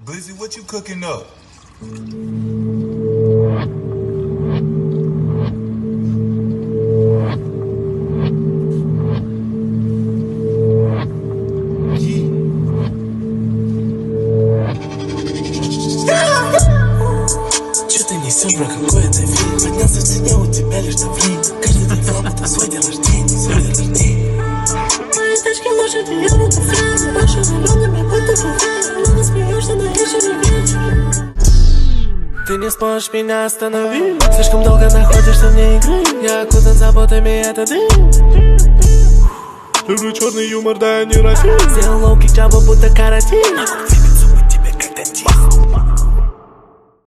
Blizzy, what you cooking up? Че ты несешь, бро, какой это фильм? Поднялся в цене, у тебя лишь давление. Каждый день флаг, это свой день рождения, свой день рождения. Мои тачки лошади, я на фразе. Ваши зелеными будто бувает. Но не смеешься, но еще не вечер. Ты не сможешь меня остановить. Слишком долго находишься вне игры. Я окутан заботами, это ты. Люблю черный юмор, да я не расист. Сделал лоу-кик, Джамбо, будто каратин.